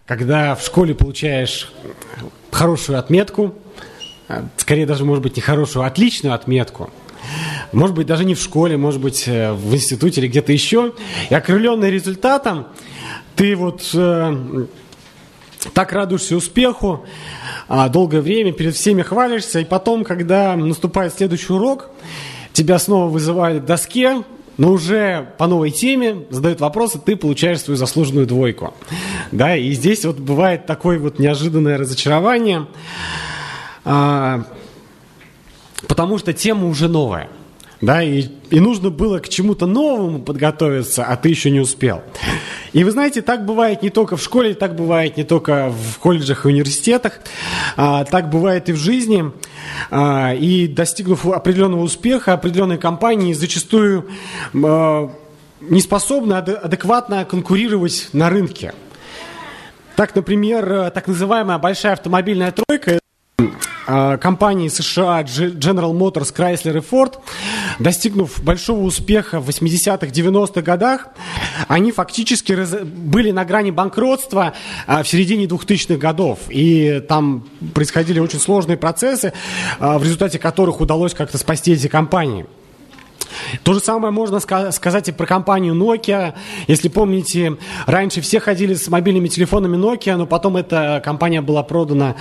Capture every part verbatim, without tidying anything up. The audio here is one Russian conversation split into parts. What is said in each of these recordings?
когда в школе получаешь хорошую отметку, скорее даже, может быть, не хорошую, а отличную отметку, может быть, даже не в школе, может быть, в институте или где-то еще, и окрыленный результатом, ты вот э, так радуешься успеху, э, долгое время перед всеми хвалишься, и потом, когда наступает следующий урок, тебя снова вызывают к доске, но уже по новой теме задают вопросы, ты получаешь свою заслуженную двойку. Да, и здесь вот бывает такое вот неожиданное разочарование, а, потому что тема уже новая. Да, и, и нужно было к чему-то новому подготовиться, а ты еще не успел. И вы знаете, так бывает не только в школе, так бывает не только в колледжах и университетах, а, так бывает и в жизни. А, и достигнув определенного успеха, определенные компании зачастую а, не способны ад- адекватно конкурировать на рынке. Так, например, так называемая большая автомобильная тройка компании США General Motors, Chrysler и Ford, достигнув большого успеха в восьмидесятых, девяностых годах, они фактически раз... были на грани банкротства в середине двухтысячных годов. И там происходили очень сложные процессы, в результате которых удалось как-то спасти эти компании. То же самое можно сказать и про компанию Nokia. Если помните, раньше все ходили с мобильными телефонами Nokia, но потом эта компания была продана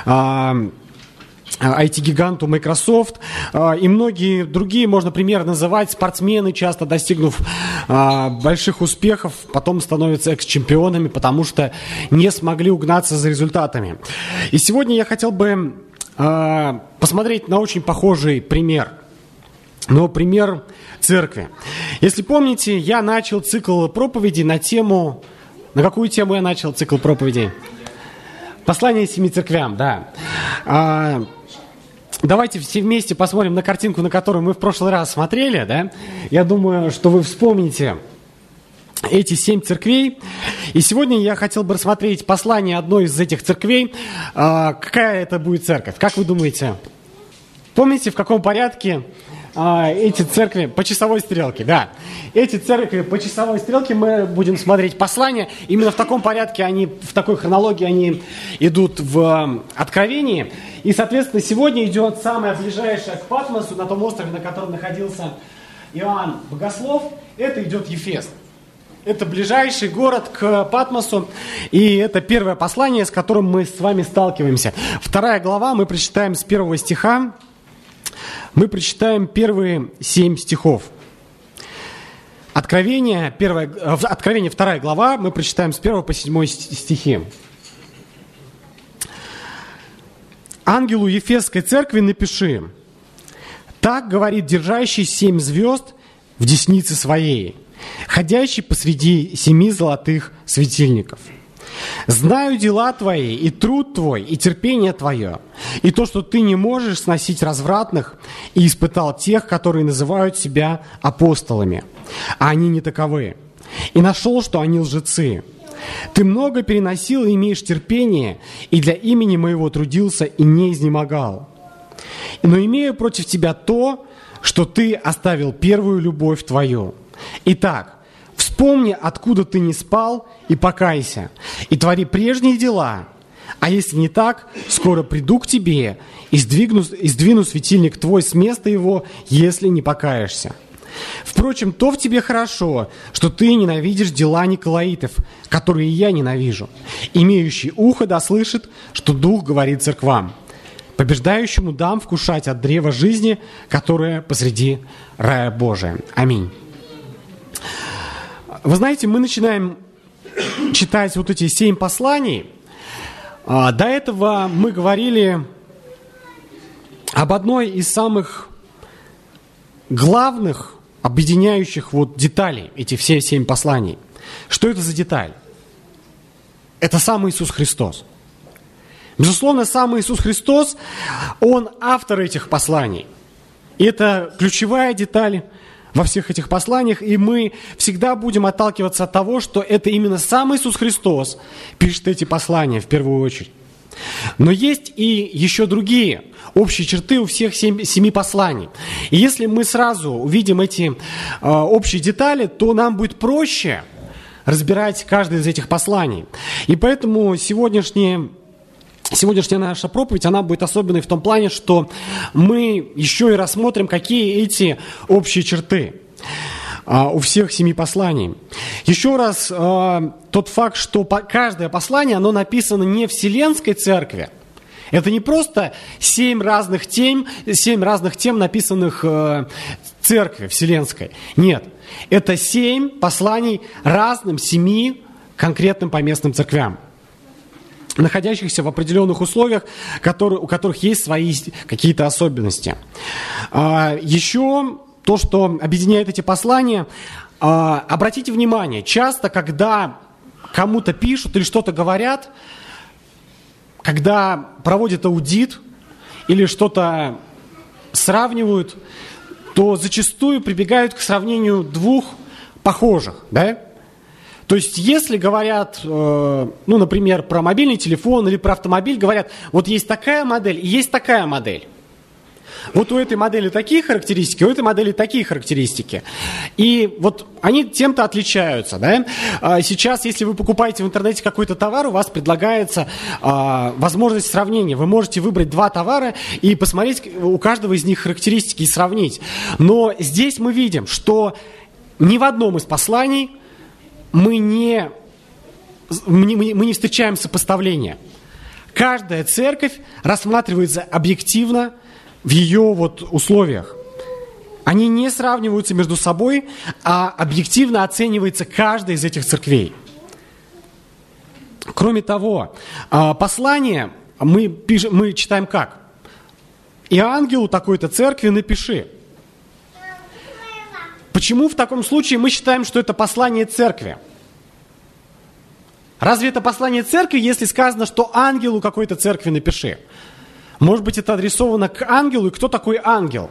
ай ти-гиганту Microsoft, и многие другие, можно пример называть, спортсмены, часто достигнув больших успехов, потом становятся экс-чемпионами, потому что не смогли угнаться за результатами. И сегодня я хотел бы посмотреть на очень похожий пример, но пример церкви. Если помните, я начал цикл проповедей на тему... На какую тему я начал цикл проповедей? Послание семи церквям, да. А, давайте все вместе посмотрим на картинку, на которую мы в прошлый раз смотрели, да. Я думаю, что вы вспомните эти семь церквей. И сегодня я хотел бы рассмотреть послание одной из этих церквей. А, какая это будет церковь? Как вы думаете? Помните, в каком порядке а, эти церкви по часовой стрелке? Да. Эти церкви по часовой стрелке мы будем смотреть послания. Именно в таком порядке они, в такой хронологии они идут в Откровении. И, соответственно, сегодня идет самое ближайшее к Патмосу, на том острове, на котором находился Иоанн Богослов. Это идет Ефес. Это ближайший город к Патмосу, и это первое послание, с которым мы с вами сталкиваемся. Вторая глава, мы прочитаем с первого стиха, мы прочитаем первые семь стихов. Откровение, первое, Откровение, вторая глава, мы прочитаем с первого по седьмой стихи. «Ангелу Ефесской церкви напиши: так говорит держащий семь звезд в деснице своей, ходящий посреди семи золотых светильников. Знаю дела твои, и труд твой, и терпение твое, и то, что ты не можешь сносить развратных, и испытал тех, которые называют себя апостолами, а они не таковы, и нашел, что они лжецы. Ты много переносил и имеешь терпение, и для имени моего трудился и не изнемогал. Но имею против тебя то, что ты оставил первую любовь твою. Итак, вспомни, откуда ты не спал, и покайся, и твори прежние дела. А если не так, скоро приду к тебе и сдвигну, и сдвину светильник твой с места его, если не покаешься. Впрочем, то в тебе хорошо, что ты ненавидишь дела николаитов, которые я ненавижу. Имеющий ухо да слышит, что Дух говорит церквам. Побеждающему дам вкушать от древа жизни, которое посреди рая Божия. Аминь». Вы знаете, мы начинаем читать вот эти семь посланий. До этого мы говорили об одной из самых главных, объединяющих вот деталей, эти все семь посланий. Что это за деталь? Это сам Иисус Христос. Безусловно, сам Иисус Христос, Он автор этих посланий. И это ключевая деталь во всех этих посланиях, и мы всегда будем отталкиваться от того, что это именно сам Иисус Христос пишет эти послания в первую очередь. Но есть и еще другие общие черты у всех семь, семи посланий. И если мы сразу увидим эти э, общие детали, то нам будет проще разбирать каждое из этих посланий. И поэтому сегодняшние... Сегодняшняя наша проповедь, она будет особенной в том плане, что мы еще и рассмотрим, какие эти общие черты а, у всех семи посланий. Еще раз, а, тот факт, что по, каждое послание, оно написано не Вселенской Церкви. Это не просто семь разных тем, семь разных тем, написанных а, Церкви Вселенской. Нет, это семь посланий разным семи конкретным поместным церквям, находящихся в определенных условиях, которые, у которых есть свои какие-то особенности. А, еще то, что объединяет эти послания, а, обратите внимание, часто, когда кому-то пишут или что-то говорят, когда проводят аудит или что-то сравнивают, то зачастую прибегают к сравнению двух похожих, да? То есть, если говорят, э, ну, например, про мобильный телефон или про автомобиль, говорят, вот есть такая модель и есть такая модель. Вот у этой модели такие характеристики, у этой модели такие характеристики. И вот они тем-то отличаются, да? А сейчас, если вы покупаете в интернете какой-то товар, у вас предлагается а, возможность сравнения. Вы можете выбрать два товара и посмотреть у каждого из них характеристики и сравнить. Но здесь мы видим, что ни в одном из посланий Мы не, мы, не, мы не встречаем сопоставления. Каждая церковь рассматривается объективно в ее вот условиях. Они не сравниваются между собой, а объективно оценивается каждая из этих церквей. Кроме того, послание мы, пишем, мы читаем как? «И ангелу такой-то церкви напиши». Почему в таком случае мы считаем, что это послание церкви? Разве это послание церкви, если сказано, что ангелу какой-то церкви напиши? Может быть, это адресовано к ангелу, и кто такой ангел?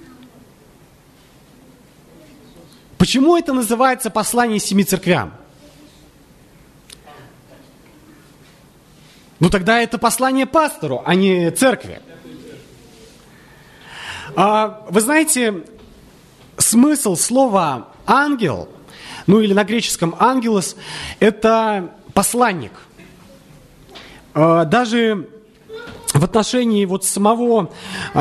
Почему это называется послание семи церквям? Ну тогда это послание пастору, а не церкви. А, вы знаете... Смысл слова «ангел», ну или на греческом «ангелос», это посланник. Даже в отношении вот самого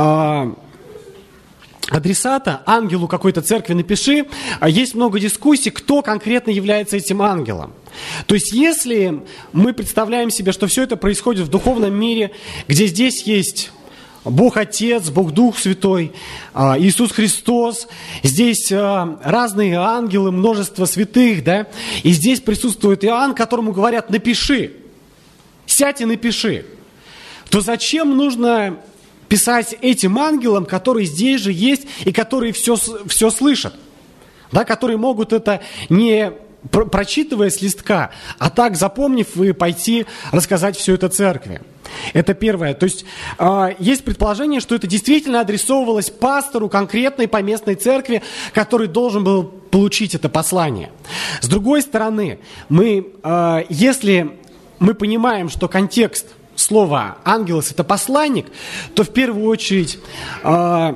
адресата, ангелу какой-то церкви напиши, есть много дискуссий, кто конкретно является этим ангелом. То есть если мы представляем себе, что все это происходит в духовном мире, где здесь есть Бог Отец, Бог Дух Святой, Иисус Христос, здесь разные ангелы, множество святых, да, и здесь присутствует Иоанн, которому говорят: напиши, сядь и напиши. То зачем нужно писать этим ангелам, которые здесь же есть и которые все, все слышат, да, которые могут это не прочитывая с листка, а так запомнив и пойти рассказать все это церкви. Это первое. То есть э, есть предположение, что это действительно адресовывалось пастору конкретной поместной церкви, который должен был получить это послание. С другой стороны, мы, э, если мы понимаем, что контекст слова «ангелос» — это посланник, то в первую очередь э,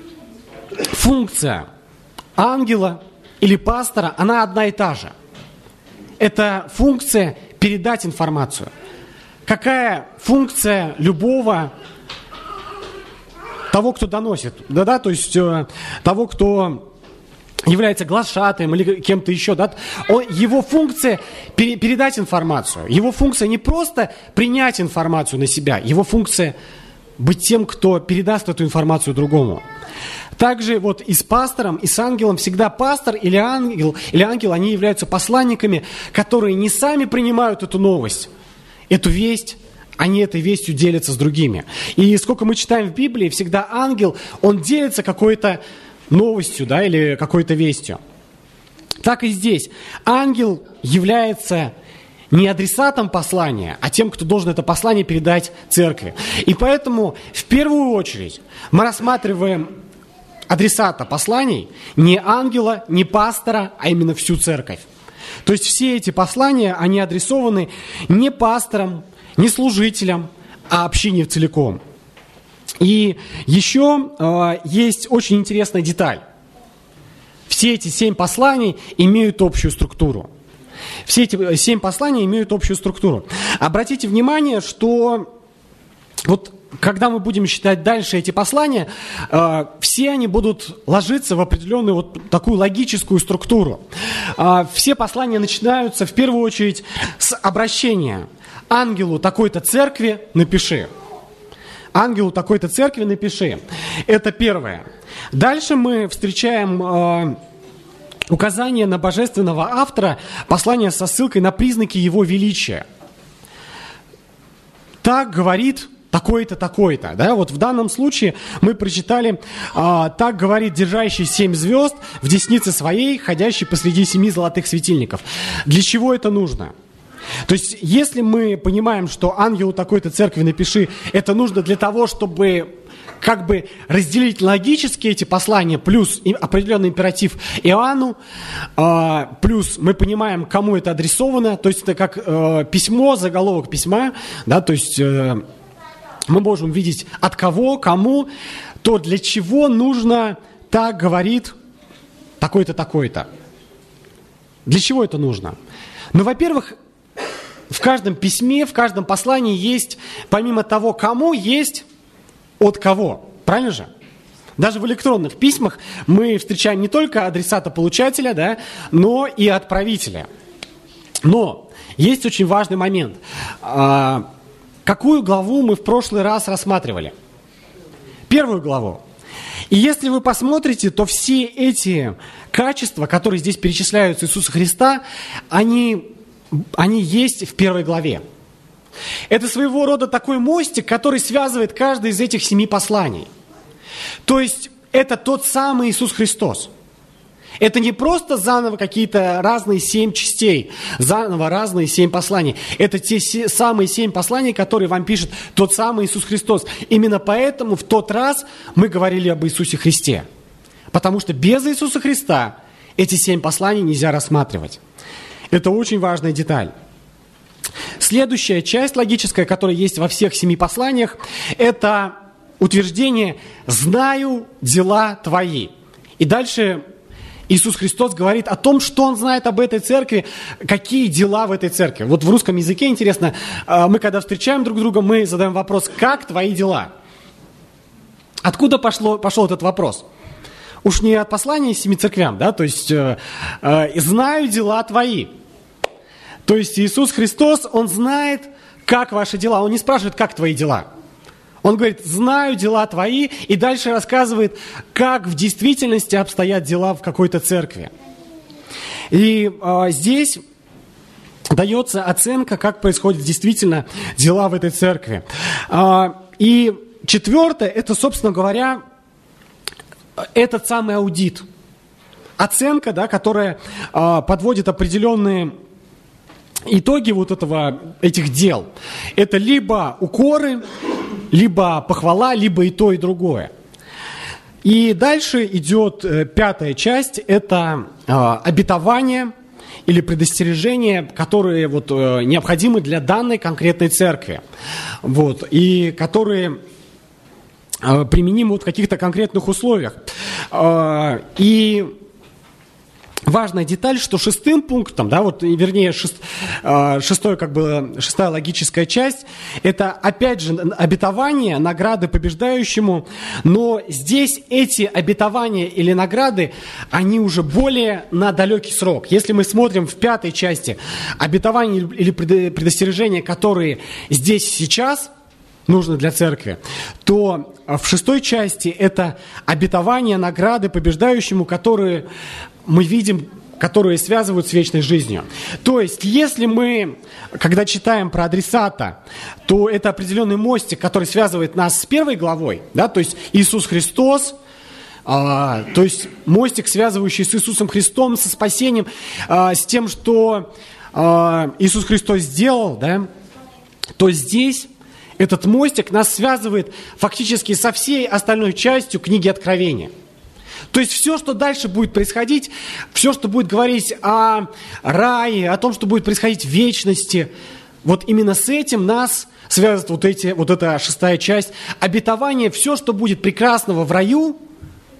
функция ангела или пастора, она одна и та же. Это функция передать информацию. Какая функция любого того, кто доносит? Да-да, то есть э, того, кто является глашатаем или кем-то еще, да? Он, его функция пере, передать информацию. Его функция не просто принять информацию на себя, его функция быть тем, кто передаст эту информацию другому. Также вот и с пастором, и с ангелом всегда пастор или ангел, или ангел, они являются посланниками, которые не сами принимают эту новость, эту весть, они этой вестью делятся с другими. И сколько мы читаем в Библии, всегда ангел, он делится какой-то новостью, да, или какой-то вестью. Так и здесь. Ангел является не адресатом послания, а тем, кто должен это послание передать церкви. И поэтому в первую очередь мы рассматриваем адресата посланий не ангела, не пастора, а именно всю церковь. То есть все эти послания, они адресованы не пасторам, не служителям, а общине целиком. И еще э, есть очень интересная деталь. Все эти семь посланий имеют общую структуру. Все эти семь посланий имеют общую структуру. Обратите внимание, что вот когда мы будем читать дальше эти послания, э, все они будут ложиться в определенную вот такую логическую структуру. Э, все послания начинаются в первую очередь с обращения. Ангелу такой-то церкви напиши. Ангелу такой-то церкви напиши. Это первое. Дальше мы встречаем э, указание на божественного автора послания со ссылкой на признаки его величия. Так говорит такой-то, такой-то. Да? Вот в данном случае мы прочитали, а, так говорит держащий семь звезд в деснице своей, ходящий посреди семи золотых светильников. Для чего это нужно? То есть, если мы понимаем, что ангелу такой-то церкви напиши, это нужно для того, чтобы как бы разделить логически эти послания, плюс определенный императив Иоанну, э, плюс мы понимаем, кому это адресовано, то есть это как э, письмо, заголовок письма, да, то есть э, мы можем видеть от кого, кому, то для чего нужно так говорит такой-то, такой-то. Для чего это нужно? Ну, во-первых, в каждом письме, в каждом послании есть, помимо того, кому, есть от кого. Правильно же? Даже в электронных письмах мы встречаем не только адресата-получателя, да, но и отправителя. Но есть очень важный момент. А, какую главу мы в прошлый раз рассматривали? Первую главу. И если вы посмотрите, то все эти качества, которые здесь перечисляются Иисуса Христа, они, они есть в первой главе. Это своего рода такой мостик, который связывает каждое из этих семи посланий. То есть это тот самый Иисус Христос. Это не просто заново какие-то разные семь частей, заново разные семь посланий. Это те самые семь посланий, которые вам пишет тот самый Иисус Христос. Именно поэтому в тот раз мы говорили об Иисусе Христе. Потому что без Иисуса Христа эти семь посланий нельзя рассматривать. Это очень важная деталь. Следующая часть логическая, которая есть во всех семи посланиях, это утверждение «знаю дела твои». И дальше Иисус Христос говорит о том, что Он знает об этой церкви, какие дела в этой церкви. Вот в русском языке, интересно, мы когда встречаем друг друга, мы задаем вопрос «как твои дела?». Откуда пошло, пошел этот вопрос? Уж не от послания семи церквям, да, то есть э, э, «знаю дела твои». То есть Иисус Христос, Он знает, как ваши дела. Он не спрашивает, как твои дела. Он говорит, знаю дела твои, и дальше рассказывает, как в действительности обстоят дела в какой-то церкви. И э, здесь дается оценка, как происходят действительно дела в этой церкви. Э, и четвертое, это, собственно говоря, этот самый аудит. Оценка, да, которая э, подводит определенные итоги вот этого, этих дел. Это либо укоры, либо похвала, либо и то, и другое. И дальше идет э, пятая часть, это э, обетование или предостережения, которые вот, э, необходимы для данной конкретной церкви. Вот, и которые э, применимы вот в каких-то конкретных условиях. Э, и важная деталь, что шестым пунктом, да, вот, вернее, шест, шестой, как бы, шестая логическая часть, это, опять же, обетование, награды побеждающему, но здесь эти обетования или награды, они уже более на далекий срок. Если мы смотрим в пятой части обетования или предостережения, которые здесь сейчас нужны для церкви, то в шестой части это обетование, награды побеждающему, которые мы видим, которые связывают с вечной жизнью. То есть, если мы, когда читаем про адресата, то это определенный мостик, который связывает нас с первой главой, да, то есть Иисус Христос, а, то есть мостик, связывающий с Иисусом Христом, со спасением, а, с тем, что а, Иисус Христос сделал, да, то здесь этот мостик нас связывает фактически со всей остальной частью книги Откровения. То есть все, что дальше будет происходить, все, что будет говорить о рае, о том, что будет происходить в вечности, вот именно с этим нас связывает вот, эти, вот эта шестая часть. Обетование, все, что будет прекрасного в раю,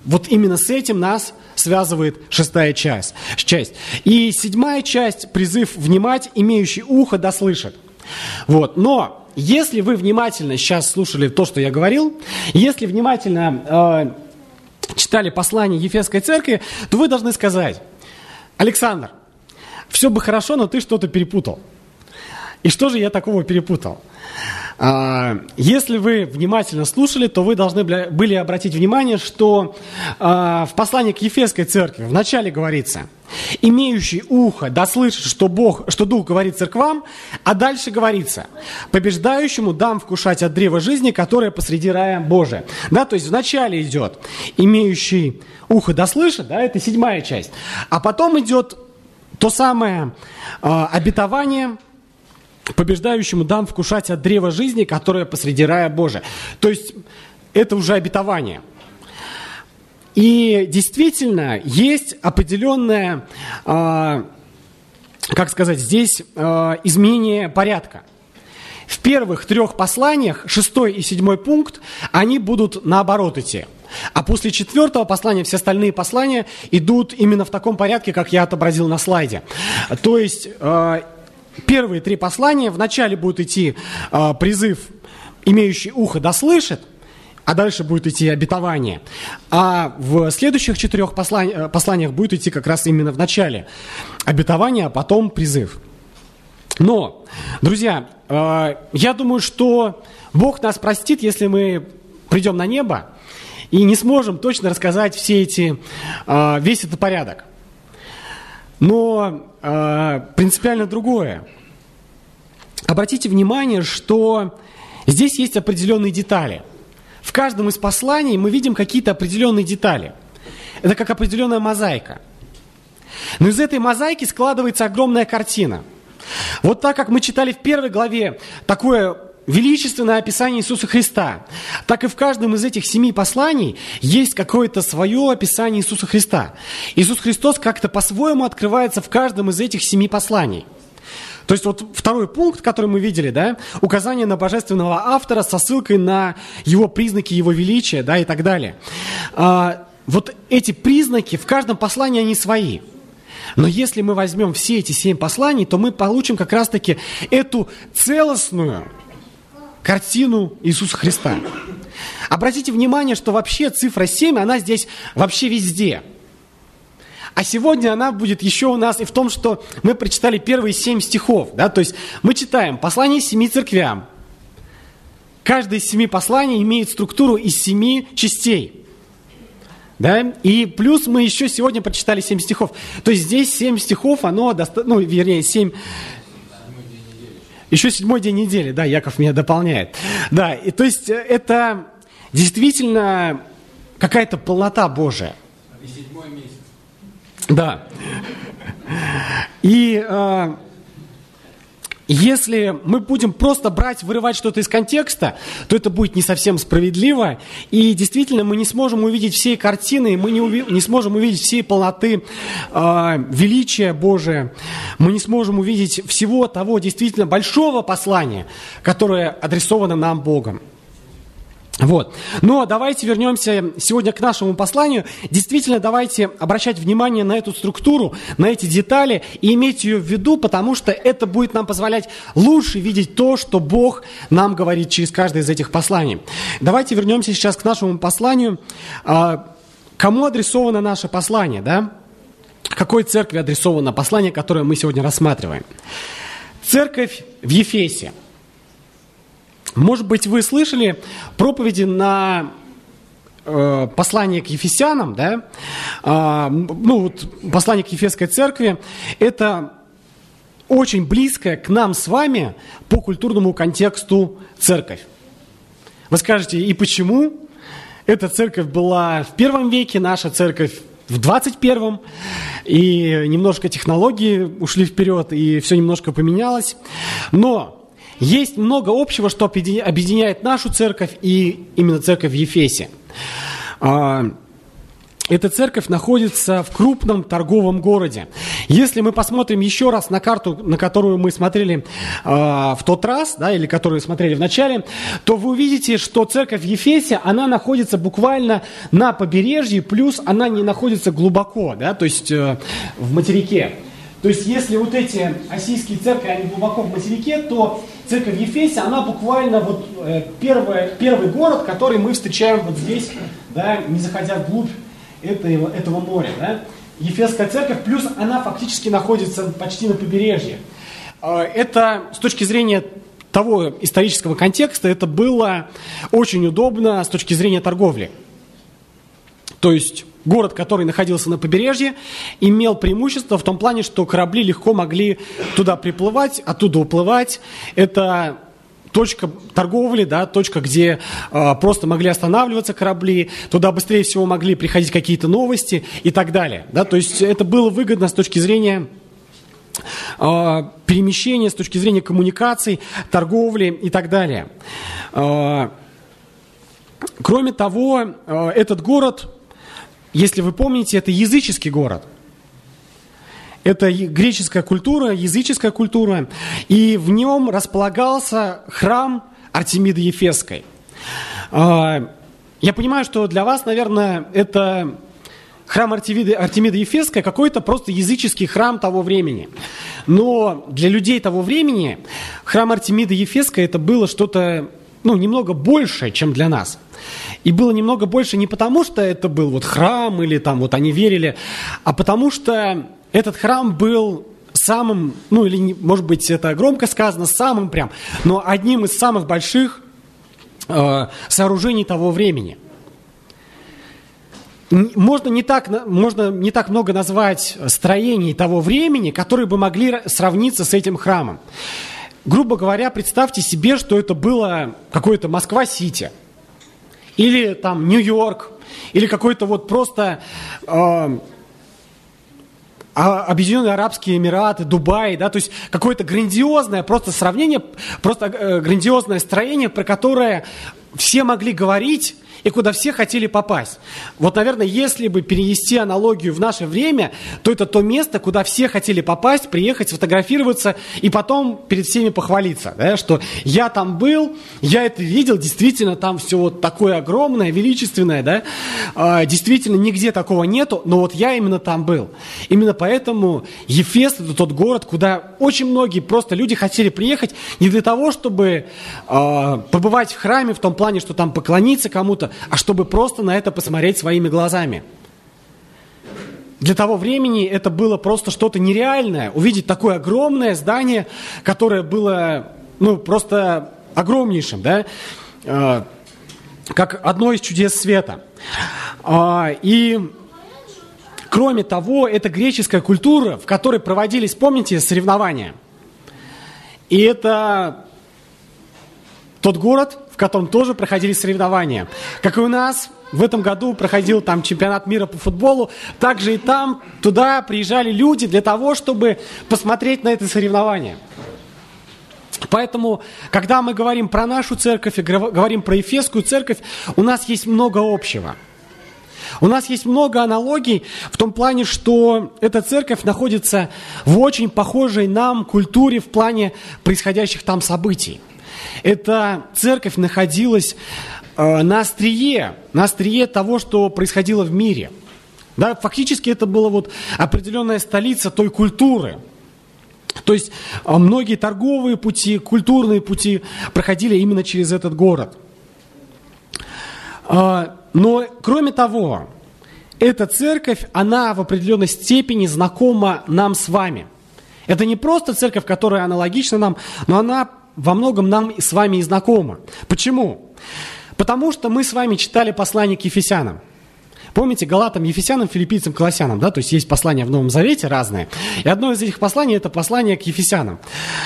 вот именно с этим нас связывает шестая часть. часть. И седьмая часть, призыв внимать, имеющий ухо да слышит. Вот. Но если вы внимательно сейчас слушали то, что я говорил, если внимательно э, читали послание Ефесской церкви, то вы должны сказать: Александр, все бы хорошо, но ты что-то перепутал. И что же я такого перепутал? Если вы внимательно слушали, то вы должны были обратить внимание, что в послании к Ефесской церкви вначале говорится: имеющий ухо да слышит, что Бог, что Дух говорит церквам, а дальше говорится: побеждающему дам вкушать от древа жизни, которое посреди рая Божия. Да, то есть вначале идет имеющий ухо да слышит, да, это седьмая часть, а потом идет то самое э, обетование: побеждающему дам вкушать от древа жизни, которое посреди рая Божия. То есть это уже обетование. И действительно есть определенное, э, как сказать, здесь э, изменение порядка. В первых трех посланиях, шестой и седьмой пункт, они будут наоборот идти. А после четвертого послания все остальные послания идут именно в таком порядке, как я отобразил на слайде. То есть э, первые три послания вначале будет идти э, призыв, имеющий ухо да слышит, а дальше будет идти обетование. А в следующих четырех послани- посланиях будет идти как раз именно в начале обетование, а потом призыв. Но, друзья, э, я думаю, что Бог нас простит, если мы придем на небо и не сможем точно рассказать все эти, э, весь этот порядок. Но э, принципиально другое. Обратите внимание, что здесь есть определенные детали. В каждом из посланий мы видим какие-то определенные детали. Это как определенная мозаика. Но из этой мозаики складывается огромная картина. Вот так как мы читали в первой главе такое величественное описание Иисуса Христа, так и в каждом из этих семи посланий есть какое-то свое описание Иисуса Христа. Иисус Христос как-то по-своему открывается в каждом из этих семи посланий. То есть вот второй пункт, который мы видели, да, указание на божественного автора со ссылкой на его признаки, его величия, да, и так далее. А, вот эти признаки в каждом послании, они свои. Но если мы возьмем все эти семь посланий, то мы получим как раз-таки эту целостную картину Иисуса Христа. Обратите внимание, что вообще цифра семь, она здесь вообще везде. А сегодня она будет еще у нас и в том, что мы прочитали первые семь стихов. Да? То есть мы читаем послание семи церквям. Каждое из семи посланий имеет структуру из семи частей. Да? И плюс мы еще сегодня прочитали семь стихов. То есть здесь семь стихов, оно, доста... ну, вернее, семь... Еще седьмой день недели, да, Яков меня дополняет. Да, и то есть это действительно какая-то полнота Божия. И седьмой месяц. Да. И э, если мы будем просто брать, вырывать что-то из контекста, то это будет не совсем справедливо. И действительно мы не сможем увидеть всей картины, мы не, уви- не сможем увидеть всей полноты э, величия Божия. Мы не сможем увидеть всего того действительно большого послания, которое адресовано нам Богом. Вот. Но давайте вернемся сегодня к нашему посланию. Действительно, давайте обращать внимание на эту структуру, на эти детали и иметь ее в виду, потому что это будет нам позволять лучше видеть то, что Бог нам говорит через каждое из этих посланий. Давайте вернемся сейчас к нашему посланию. Кому адресовано наше послание, да? Какой церкви адресовано послание, которое мы сегодня рассматриваем? Церковь в Ефесе. Может быть, вы слышали проповеди на э, послание к Ефесянам, да? А, ну, вот послание к Ефесской церкви – это очень близкая к нам с вами по культурному контексту церковь. Вы скажете, и почему? Эта церковь была в первом веке, наша церковь в двадцать первом, и немножко технологии ушли вперед, и все немножко поменялось. Но есть много общего, что объединяет нашу церковь и именно церковь в Ефесе. эта церковь находится в крупном торговом городе. Если мы посмотрим еще раз на карту, на которую мы смотрели э, в тот раз, да, или которую смотрели в начале, то вы увидите, что церковь в Ефесе, она находится буквально на побережье, плюс она не находится глубоко, да, то есть э, в материке. То есть если вот эти ассийские церкви, они глубоко в материке, то церковь в Ефесе, она буквально вот э, первый, первый город, который мы встречаем вот здесь, да, не заходя вглубь этого, этого моря, да? Ефесская церковь, плюс она фактически находится почти на побережье. Это с точки зрения того исторического контекста, это было очень удобно с точки зрения торговли. То есть город, который находился на побережье, имел преимущество в том плане, что корабли легко могли туда приплывать, оттуда уплывать. Это точка торговли, да, точка, где э, просто могли останавливаться корабли, туда быстрее всего могли приходить какие-то новости и так далее. Да, то есть это было выгодно с точки зрения э, перемещения, с точки зрения коммуникаций, торговли и так далее. Э, кроме того, э, этот город, если вы помните, это языческий город. Это греческая культура, языческая культура, и в нем располагался храм Артемиды Ефесской. Я понимаю, что для вас, наверное, это храм Артемиды, Артемиды Ефесской какой-то просто языческий храм того времени. Но для людей того времени храм Артемиды Ефесской это было что-то, ну, немного большее, чем для нас. И было немного больше не потому, что это был вот храм, или там вот они верили, а потому что этот храм был самым, ну или, может быть, это громко сказано, самым прям, но одним из самых больших э, сооружений того времени. Можно не, так, можно не так много назвать строений того времени, которые бы могли сравниться с этим храмом. Грубо говоря, представьте себе, что это было какое-то Москва-Сити, или там Нью-Йорк, или какой-то вот просто... Э, Объединенные Арабские Эмираты, Дубай, да, то есть какое-то грандиозное просто сравнение, просто э, грандиозное строение, про которое все могли говорить и куда все хотели попасть. Вот, наверное, если бы перенести аналогию в наше время, то это то место, куда все хотели попасть, приехать, сфотографироваться и потом перед всеми похвалиться, да, что я там был, я это видел, действительно там все вот такое огромное, величественное, да, а, действительно нигде такого нету, но вот я именно там был. Именно поэтому Ефес — это тот город, куда очень многие просто люди хотели приехать не для того, чтобы а, побывать в храме в том плане, что там поклониться кому-то, а чтобы просто на это посмотреть своими глазами. Для того времени это было просто что-то нереальное. Увидеть такое огромное здание, которое было, ну, просто огромнейшим, да, э, как одно из чудес света. Э, и кроме того, это греческая культура, в которой проводились, помните, соревнования. И это тот город, в котором тоже проходили соревнования. Как и у нас, в этом году проходил там чемпионат мира по футболу, также и там туда приезжали люди для того, чтобы посмотреть на это соревнование. Поэтому, когда мы говорим про нашу церковь и говорим про Ефесскую церковь, у нас есть много общего. У нас есть много аналогий в том плане, что эта церковь находится в очень похожей нам культуре в плане происходящих там событий. Эта церковь находилась э, на острие, на острие того, что происходило в мире. Да, фактически это была вот определенная столица той культуры. То есть э, многие торговые пути, культурные пути проходили именно через этот город. Э, но кроме того, эта церковь, она в определенной степени знакома нам с вами. Это не просто церковь, которая аналогична нам, но она во многом нам с вами и знакома. Почему? Потому что мы с вами читали послание к Ефесянам. Помните, Галатам, Ефесянам, Филиппийцам, Колоссянам, да? То есть есть послания в Новом Завете разные. И одно из этих посланий – это послание к Ефесянам.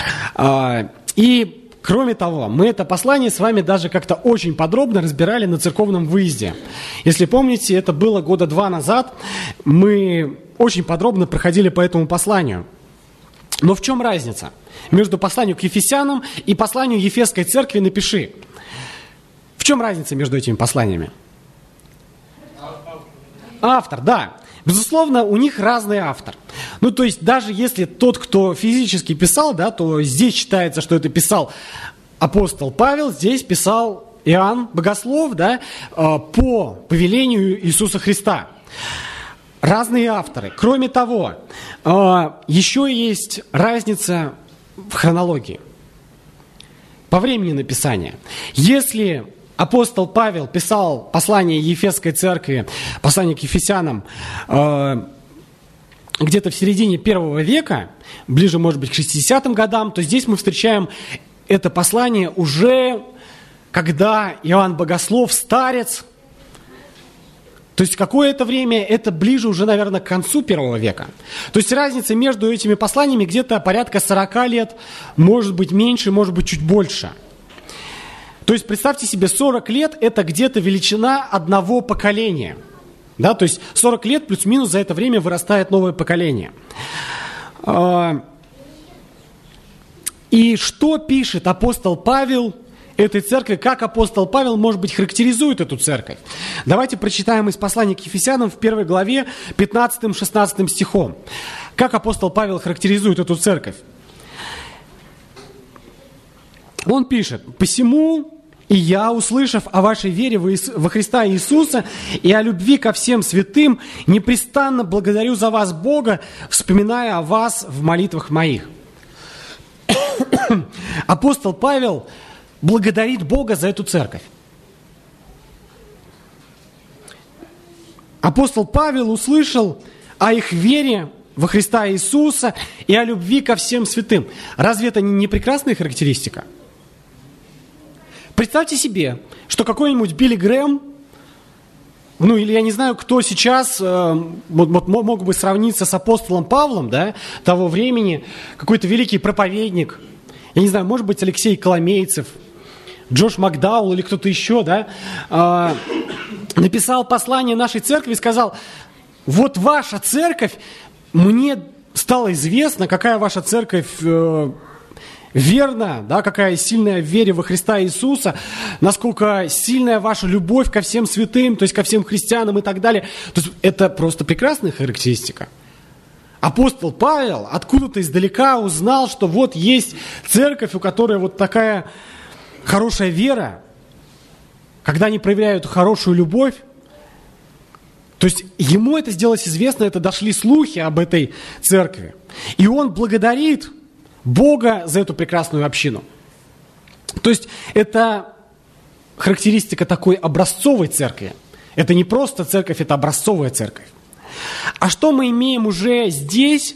И кроме того, мы это послание с вами даже как-то очень подробно разбирали на церковном выезде. Если помните, это было года два назад. Мы очень подробно проходили по этому посланию. Но в чем разница между посланием к Ефесянам и посланию Ефесской церкви «Напиши»? В чем разница между этими посланиями? Автор, да. Безусловно, у них разный автор. Ну, то есть, даже если тот, кто физически писал, да, то здесь считается, что это писал апостол Павел, здесь писал Иоанн Богослов, да, по повелению Иисуса Христа. Разные авторы. Кроме того, еще есть разница в хронологии, по времени написания. Если апостол Павел писал послание Ефесской церкви, послание к Ефесянам, э, где-то в середине первого века, ближе, может быть, к шестидесятым годам, то здесь мы встречаем это послание уже, когда Иоанн Богослов, старец. То есть какое-то время, это ближе уже, наверное, к концу первого века. То есть разница между этими посланиями где-то порядка сорока лет, может быть меньше, может быть чуть больше. То есть представьте себе, сорок лет – это где-то величина одного поколения. Да? То есть сорок лет плюс-минус за это время вырастает новое поколение. И что пишет апостол Павел этой церкви, как апостол Павел, может быть, характеризует эту церковь? Давайте прочитаем из послания к Ефесянам в первой главе пятнадцатым-шестнадцатым стихом. Как апостол Павел характеризует эту церковь? Он пишет: «Посему и я, услышав о вашей вере во Христа Иисуса и о любви ко всем святым, непрестанно благодарю за вас Бога, вспоминая о вас в молитвах моих». Апостол Павел благодарит Бога за эту церковь. Апостол Павел услышал о их вере во Христа Иисуса и о любви ко всем святым. Разве это не прекрасная характеристика? Представьте себе, что какой-нибудь Билли Грэм, ну или я не знаю, кто сейчас э, вот, мог бы сравниться с апостолом Павлом, да, того времени, какой-то великий проповедник, я не знаю, может быть, Алексей Коломейцев, Джош Макдаул или кто-то еще, да, э, написал послание нашей церкви и сказал: вот ваша церковь, мне стало известно, какая ваша церковь э, верна, да, какая сильная в вере во Христа Иисуса, насколько сильная ваша любовь ко всем святым, то есть ко всем христианам и так далее. То есть это просто прекрасная характеристика. Апостол Павел откуда-то издалека узнал, что вот есть церковь, у которой вот такая хорошая вера, когда они проявляют хорошую любовь. То есть ему это сделалось известно, это дошли слухи об этой церкви. И он благодарит Бога за эту прекрасную общину. То есть это характеристика такой образцовой церкви. Это не просто церковь, это образцовая церковь. А что мы имеем уже здесь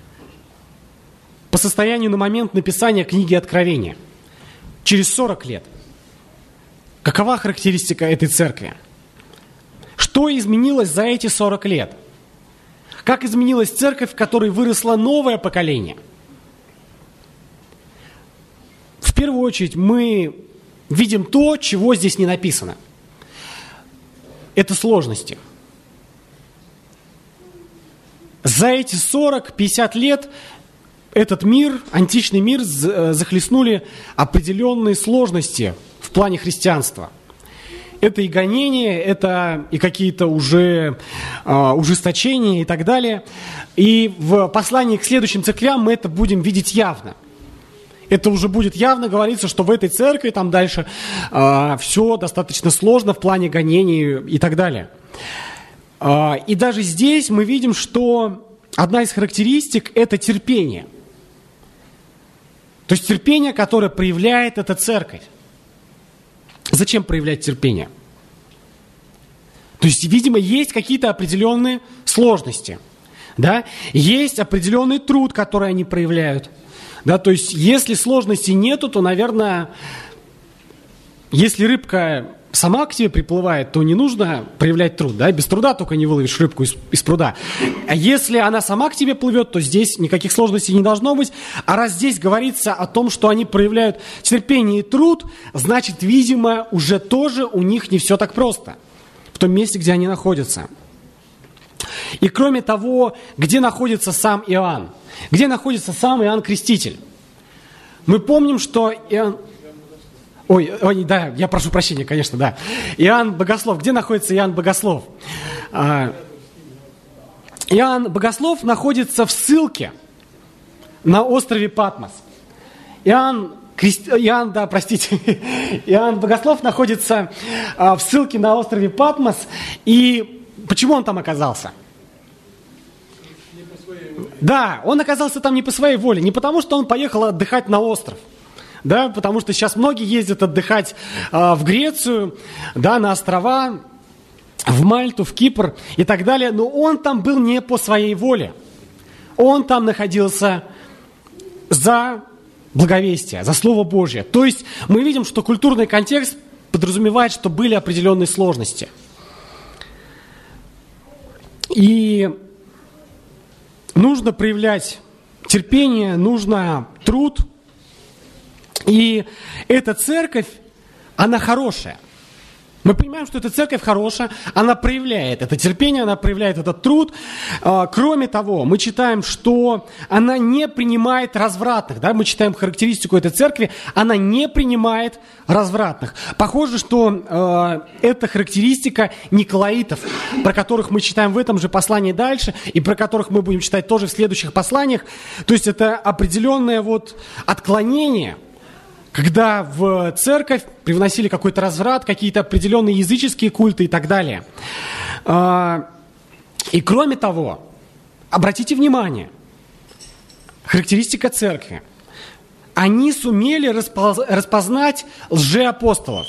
по состоянию на момент написания книги Откровения? Через сорок лет. Какова характеристика этой церкви? Что изменилось за эти сорок лет? Как изменилась церковь, в которой выросло новое поколение? В первую очередь мы видим то, чего здесь не написано. Это сложности. За эти сорок-пятьдесят лет этот мир, античный мир, захлестнули определенные сложности в плане христианства. Это и гонения, это и какие-то уже э, ужесточения и так далее. И в послании к следующим церквям мы это будем видеть явно. Это уже будет явно говориться, что в этой церкви там дальше э, все достаточно сложно в плане гонений и так далее. Э, и даже здесь мы видим, что одна из характеристик – это терпение. То есть терпение, которое проявляет эта церковь. Зачем проявлять терпение? То есть, видимо, есть какие-то определенные сложности. Да? Есть определенный труд, который они проявляют. Да? То есть, если сложностей нету, то, наверное, если рыбка сама к тебе приплывает, то не нужно проявлять труд. Да? Без труда только не выловишь рыбку из, из пруда. А если она сама к тебе плывет, то здесь никаких сложностей не должно быть. А раз здесь говорится о том, что они проявляют терпение и труд, значит, видимо, уже тоже у них не все так просто в том месте, где они находятся. И кроме того, где находится сам Иоанн? Где находится сам Иоанн Креститель? Мы помним, что Иоанн... Ой, ой, да, я прошу прощения, конечно, да. Иоанн Богослов. Где находится Иоанн Богослов? А, Иоанн Богослов находится в ссылке на острове Патмос. Иоанн, Крест... Иоанн, да, простите, Иоанн Богослов находится а, в ссылке на острове Патмос. И почему он там оказался? Не по своей воле. Да, он оказался там не по своей воле, не потому что он поехал отдыхать на остров. Да, потому что сейчас многие ездят отдыхать а, в Грецию, да, на острова, в Мальту, в Кипр и так далее. Но он там был не по своей воле. Он там находился за благовестие, за Слово Божье. То есть мы видим, что культурный контекст подразумевает, что были определенные сложности. И нужно проявлять терпение, нужно труд. И эта церковь, она хорошая. Мы понимаем, что эта церковь хорошая, она проявляет это терпение, она проявляет этот труд. Кроме того, мы читаем, что она не принимает развратных. Да? Мы читаем характеристику этой церкви, она не принимает развратных. Похоже, что э, это характеристика николаитов, про которых мы читаем в этом же послании дальше, и про которых мы будем читать тоже в следующих посланиях. То есть это определенное вот отклонение, когда в церковь привносили какой-то разврат, какие-то определенные языческие культы и так далее. И кроме того, обратите внимание, характеристика церкви. Они сумели распознать лжеапостолов.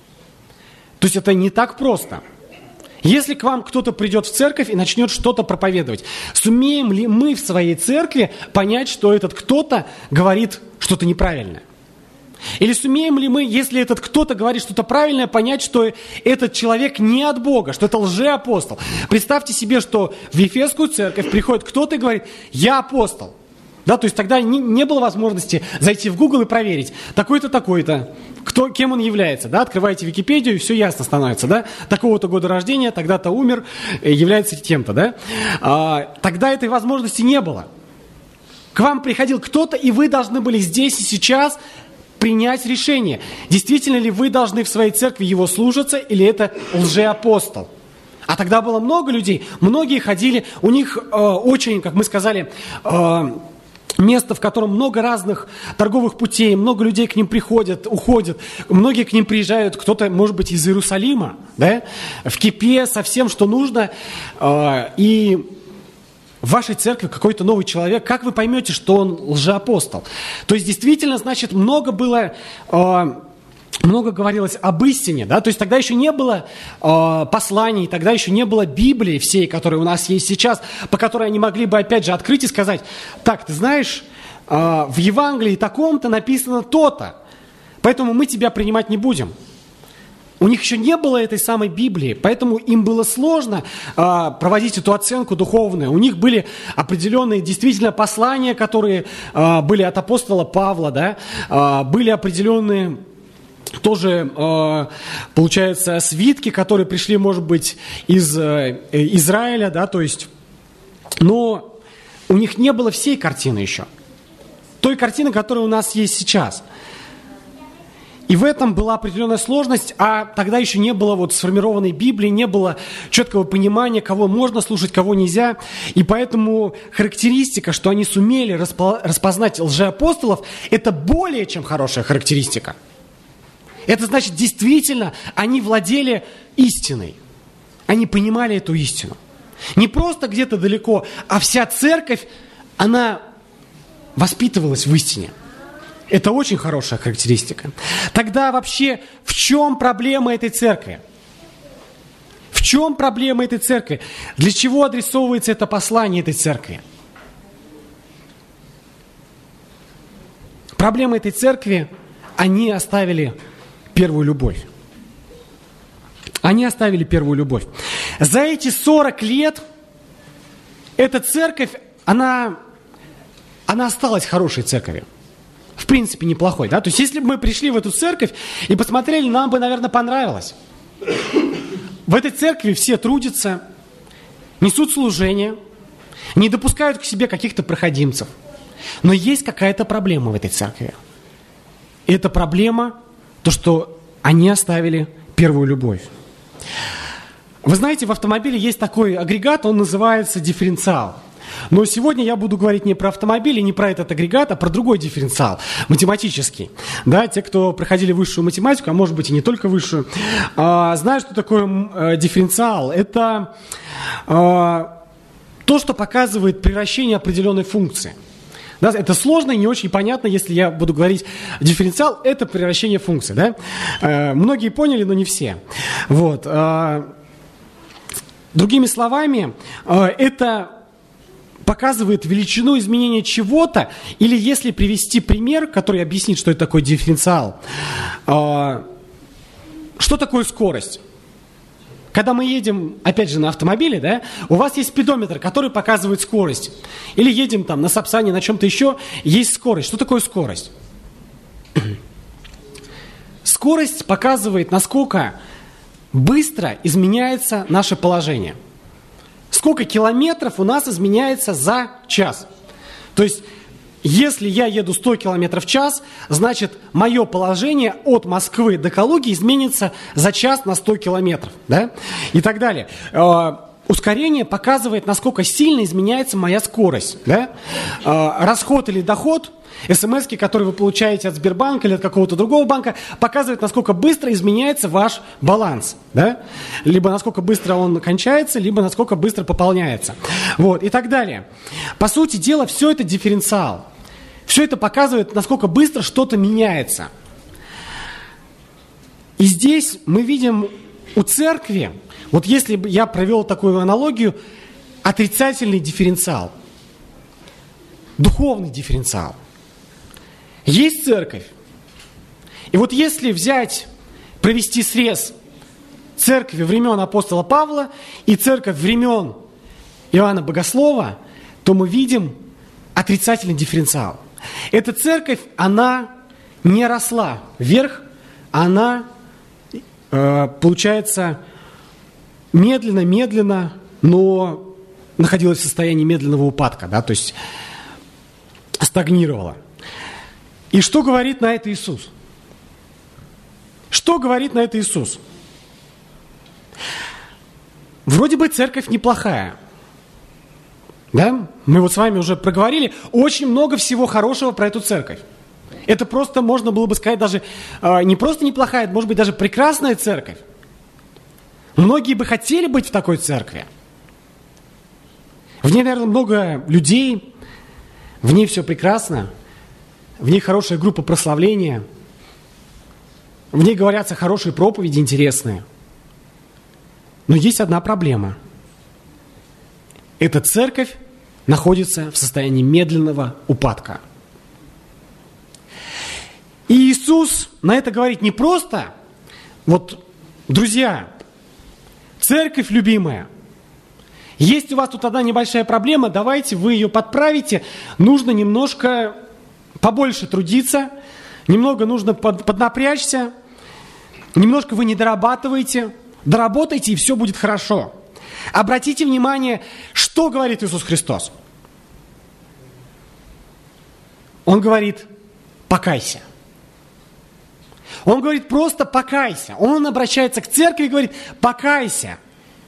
То есть это не так просто. Если к вам кто-то придет в церковь и начнет что-то проповедовать, сумеем ли мы в своей церкви понять, что этот кто-то говорит что-то неправильное? Или сумеем ли мы, если этот кто-то говорит что-то правильное, понять, что этот человек не от Бога, что это лжеапостол? Представьте себе, что в Ефесскую церковь приходит кто-то и говорит: «Я апостол». Да, то есть тогда не, не было возможности зайти в Google и проверить, такой-то, такой-то, кто, кем он является. Да? Открываете Википедию, и все ясно становится. Да? Такого-то года рождения, тогда-то умер, является тем-то. Да? А, тогда этой возможности не было. К вам приходил кто-то, и вы должны были здесь и сейчас принять решение, действительно ли вы должны в своей церкви его слушаться, или это лжеапостол. А тогда было много людей, многие ходили, у них э, очень, как мы сказали, э, место, в котором много разных торговых путей, много людей к ним приходят, уходят, многие к ним приезжают, кто-то, может быть, из Иерусалима, да, в кипе со всем, что нужно, э, и в вашей церкви какой-то новый человек, как вы поймете, что он лжеапостол? То есть, действительно, значит, много было, э, много говорилось об истине, да, то есть тогда еще не было э, посланий, тогда еще не было Библии всей, которая у нас есть сейчас, по которой они могли бы, опять же, открыть и сказать: так, ты знаешь, э, в Евангелии таком-то написано то-то, поэтому мы тебя принимать не будем. У них еще не было этой самой Библии, поэтому им было сложно э, проводить эту оценку духовную. У них были определенные действительно послания, которые э, были от апостола Павла, да? э, были определенные тоже, э, получается, свитки, которые пришли, может быть, из э, Израиля, да, то есть, но у них не было всей картины еще, той картины, которая у нас есть сейчас. И в этом была определенная сложность, а тогда еще не было вот сформированной Библии, не было четкого понимания, кого можно слушать, кого нельзя. И поэтому характеристика, что они сумели распознать лжеапостолов, это более чем хорошая характеристика. Это значит, действительно, они владели истиной. Они понимали эту истину. Не просто где-то далеко, а вся церковь, она воспитывалась в истине. Это очень хорошая характеристика. Тогда вообще в чем проблема этой церкви? В чем проблема этой церкви? Для чего адресовывается это послание этой церкви? Проблема этой церкви – они оставили первую любовь. Они оставили первую любовь. За эти сорок лет эта церковь, она, она осталась хорошей церковью. В принципе, неплохой, да? То есть, если бы мы пришли в эту церковь и посмотрели, нам бы, наверное, понравилось. В этой церкви все трудятся, несут служение, не допускают к себе каких-то проходимцев. Но есть какая-то проблема в этой церкви. И эта проблема, то, что они оставили первую любовь. Вы знаете, в автомобиле есть такой агрегат, он называется дифференциал. Но сегодня я буду говорить не про автомобили, не про этот агрегат, а про другой дифференциал, математический. Да, те, кто проходили высшую математику, а может быть и не только высшую, а, знают, что такое а, дифференциал. Это а, то, что показывает превращение определенной функции. Да, это сложно и не очень понятно, если я буду говорить дифференциал, это превращение функции. Да? А, многие поняли, но не все. Вот. А, другими словами, а, это показывает величину изменения чего-то, или если привести пример, который объяснит, что это такое дифференциал. Что такое скорость? Когда мы едем, опять же, на автомобиле, да, у вас есть спидометр, который показывает скорость. Или едем там на Сапсане, на чем-то еще, есть скорость. Что такое скорость? Скорость показывает, насколько быстро изменяется наше положение. Сколько километров у нас изменяется за час. То есть, если я еду сто километров в час, значит, мое положение от Москвы до Калуги изменится за час на сто километров. Да? И так далее. Э, ускорение показывает, насколько сильно изменяется моя скорость. Да? Э, расход или доход, смс-ки, которые вы получаете от Сбербанка или от какого-то другого банка, показывают, насколько быстро изменяется ваш баланс. Да? Либо насколько быстро он кончается, либо насколько быстро пополняется. Вот, и так далее. По сути дела, все это дифференциал. Все это показывает, насколько быстро что-то меняется. И здесь мы видим у церкви, вот если бы я провел такую аналогию, отрицательный дифференциал, духовный дифференциал. Есть церковь. И вот если взять, провести срез церкви времен апостола Павла и церковь времен Иоанна Богослова, то мы видим отрицательный дифференциал. Эта церковь, она не росла вверх, она, э, получается, медленно-медленно, но находилась в состоянии медленного упадка, да, то есть стагнировала. И что говорит на это Иисус? Что говорит на это Иисус? Вроде бы церковь неплохая. Да? Мы вот с вами уже проговорили очень много всего хорошего про эту церковь. Это просто, можно было бы сказать, даже э, не просто неплохая, это может быть даже прекрасная церковь. Многие бы хотели быть в такой церкви. В ней, наверное, много людей, в ней все прекрасно. В ней хорошая группа прославления. В ней говорятся хорошие проповеди, интересные. Но есть одна проблема. Эта церковь находится в состоянии медленного упадка. И Иисус на это говорит не просто, вот, друзья, церковь любимая, есть у вас тут одна небольшая проблема, давайте вы ее подправите, нужно немножко побольше трудиться, немного нужно под, поднапрячься, немножко вы не дорабатываете, доработайте, и все будет хорошо. Обратите внимание, что говорит Иисус Христос. Он говорит, покайся. Он говорит, просто покайся. Он обращается к церкви и говорит, покайся.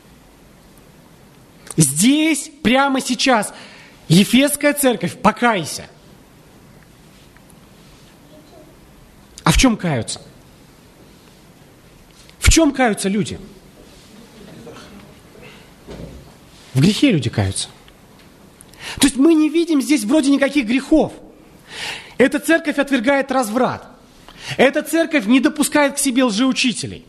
Здесь, прямо сейчас, Ефесская церковь, покайся. А в чем каются? В чем каются люди? В грехе люди каются. То есть мы не видим здесь вроде никаких грехов. Эта церковь отвергает разврат. Эта церковь не допускает к себе лжеучителей.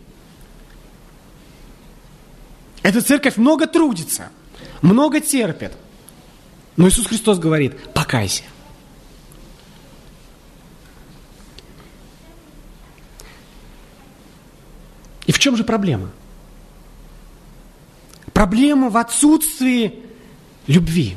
Эта церковь много трудится, много терпит. Но Иисус Христос говорит, покайся. И в чем же проблема? Проблема в отсутствии любви.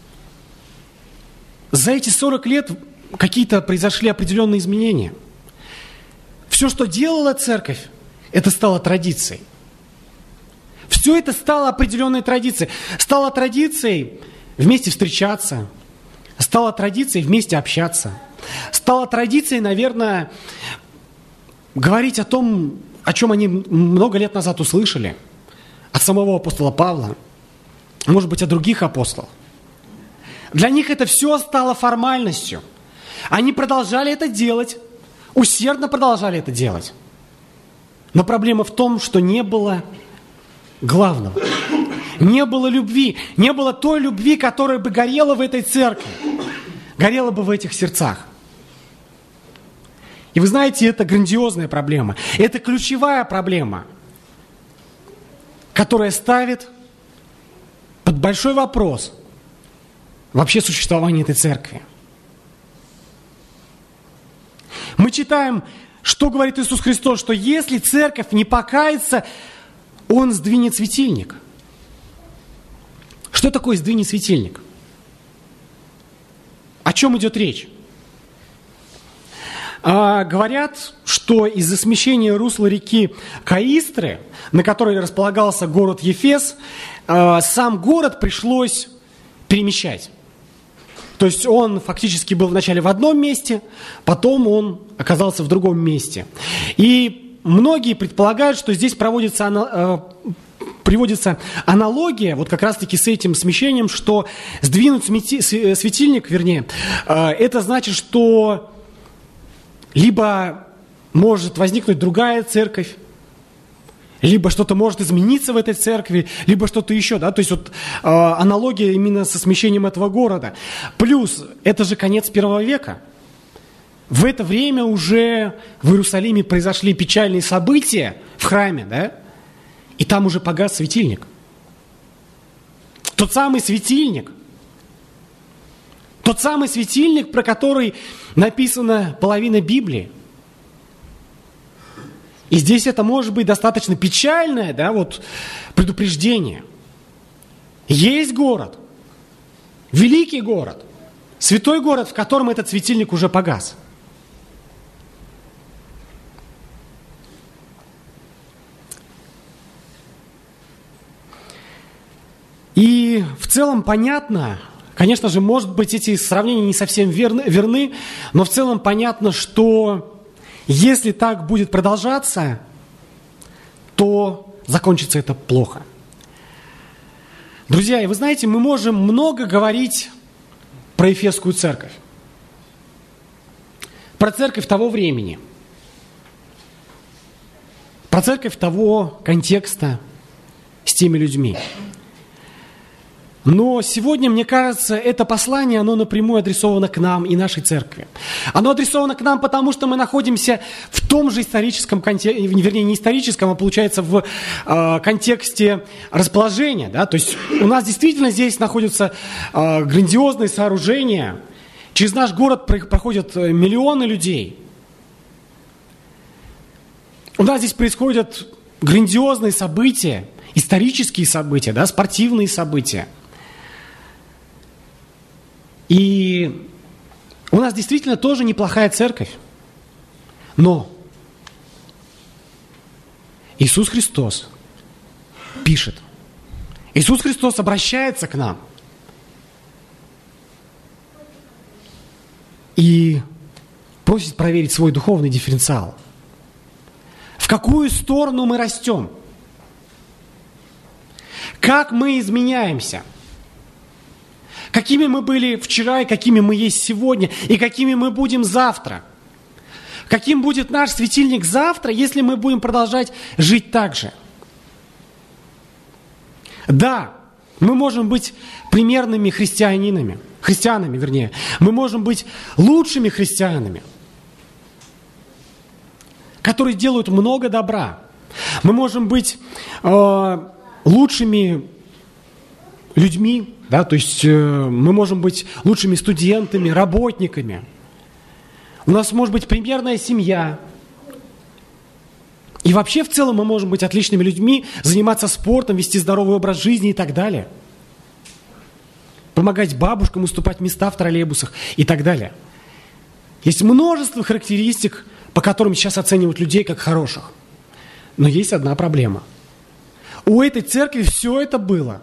За эти сорок лет какие-то произошли определенные изменения. Все, что делала церковь, это стало традицией. Все это стало определенной традицией. Стало традицией вместе встречаться. Стало традицией вместе общаться. Стало традицией, наверное, говорить о том, о чем они много лет назад услышали. О от самого апостола Павла, может быть, от других апостолов. Для них это все стало формальностью. Они продолжали это делать, усердно продолжали это делать. Но проблема в том, что не было главного. Не было любви. Не было той любви, которая бы горела в этой церкви. Горела бы в этих сердцах. И вы знаете, это грандиозная проблема. Это ключевая проблема, которая ставит под большой вопрос вообще существование этой церкви. Мы читаем, что говорит Иисус Христос, что если церковь не покается, Он сдвинет светильник. Что такое сдвинет светильник? О чем идет речь? А, говорят, что из-за смещения русла реки Каистры, на которой располагался город Ефес, а, сам город пришлось перемещать. То есть он фактически был вначале в одном месте, потом он оказался в другом месте. И многие предполагают, что здесь проводится, э, приводится аналогия вот как раз-таки с этим смещением, что сдвинуть смети, светильник, вернее, э, это значит, что либо может возникнуть другая церковь, либо что-то может измениться в этой церкви, либо что-то еще, да, то есть вот э, аналогия именно со смещением этого города. Плюс, это же конец первого века. В это время уже в Иерусалиме произошли печальные события в храме, да, и там уже погас светильник. Тот самый светильник, тот самый светильник, про который написана половина Библии. И здесь это может быть достаточно печальное, да, вот, предупреждение. Есть город, великий город, святой город, в котором этот светильник уже погас. И в целом понятно, конечно же, может быть, эти сравнения не совсем верны, верны, но в целом понятно, что если так будет продолжаться, то закончится это плохо. Друзья, и вы знаете, мы можем много говорить про Ефесскую церковь, про церковь того времени, про церковь того контекста с теми людьми. Но сегодня, мне кажется, это послание, оно напрямую адресовано к нам и нашей церкви. Оно адресовано к нам, потому что мы находимся в том же историческом контексте, вернее, не историческом, а получается в э, контексте расположения. Да? То есть у нас действительно здесь находятся э, грандиозные сооружения. Через наш город проходят миллионы людей. У нас здесь происходят грандиозные события, исторические события, да, спортивные события. И у нас действительно тоже неплохая церковь. Но Иисус Христос пишет. Иисус Христос обращается к нам. И просит проверить свой духовный дифференциал. В какую сторону мы растем? Как мы изменяемся? Какими мы были вчера и какими мы есть сегодня, и какими мы будем завтра? Каким будет наш светильник завтра, если мы будем продолжать жить так же? Да, мы можем быть примерными христианинами, христианами, вернее. Мы можем быть лучшими христианами, которые делают много добра. Мы можем быть э, лучшими людьми, да, то есть э, мы можем быть лучшими студентами, работниками. У нас может быть примерная семья. И вообще в целом мы можем быть отличными людьми, заниматься спортом, вести здоровый образ жизни и так далее. Помогать бабушкам уступать места в троллейбусах и так далее. Есть множество характеристик, по которым сейчас оценивают людей как хороших. Но есть одна проблема. У этой церкви все это было.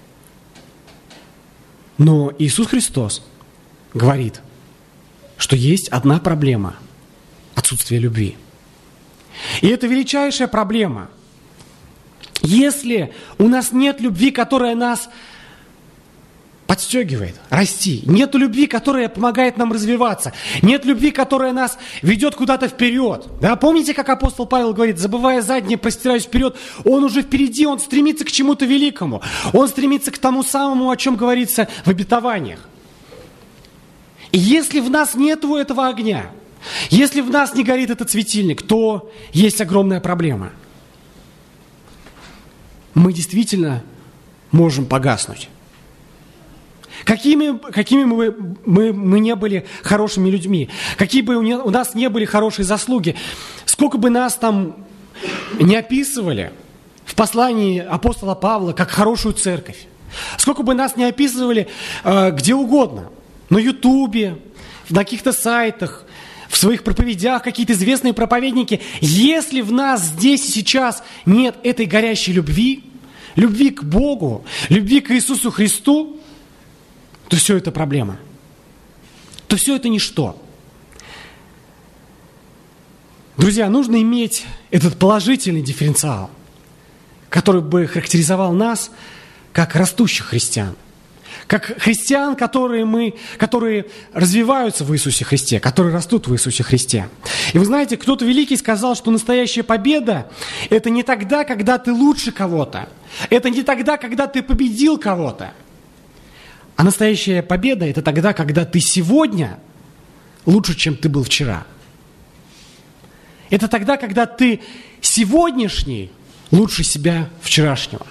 Но Иисус Христос говорит, что есть одна проблема – отсутствие любви. И это величайшая проблема. Если у нас нет любви, которая нас подстегивает расти, нет любви, которая помогает нам развиваться, нет любви, которая нас ведет куда-то вперед. Да? Помните, как апостол Павел говорит, забывая заднее, простираюсь вперед, он уже впереди, он стремится к чему-то великому, он стремится к тому самому, о чем говорится в обетованиях. И если в нас нет этого огня, если в нас не горит этот светильник, то есть огромная проблема. Мы действительно можем погаснуть. Какими, какими мы, мы, мы не были хорошими людьми, какие бы у, не, у нас не были хорошие заслуги, сколько бы нас там не описывали в послании апостола Павла как хорошую церковь, сколько бы нас не описывали э, где угодно, на Ютубе, на каких-то сайтах, в своих проповедях, какие-то известные проповедники, если в нас здесь и сейчас нет этой горящей любви, любви к Богу, любви к Иисусу Христу, то все это проблема. То все это ничто. Друзья, нужно иметь этот положительный дифференциал, который бы характеризовал нас как растущих христиан. Как христиан, которые, мы, которые развиваются в Иисусе Христе, которые растут в Иисусе Христе. И вы знаете, кто-то великий сказал, что настоящая победа – это не тогда, когда ты лучше кого-то. Это не тогда, когда ты победил кого-то. А настоящая победа – это тогда, когда ты сегодня лучше, чем ты был вчера. Это тогда, когда ты сегодняшний лучше себя вчерашнего.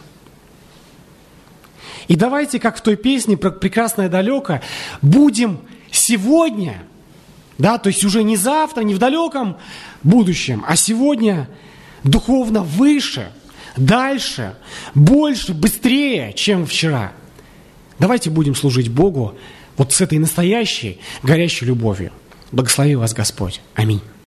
И давайте, как в той песне про «Прекрасное далеко», будем сегодня, да, то есть уже не завтра, не в далеком будущем, а сегодня духовно выше, дальше, больше, быстрее, чем вчера. Давайте будем служить Богу вот с этой настоящей, горящей любовью. Благослови вас Господь. Аминь.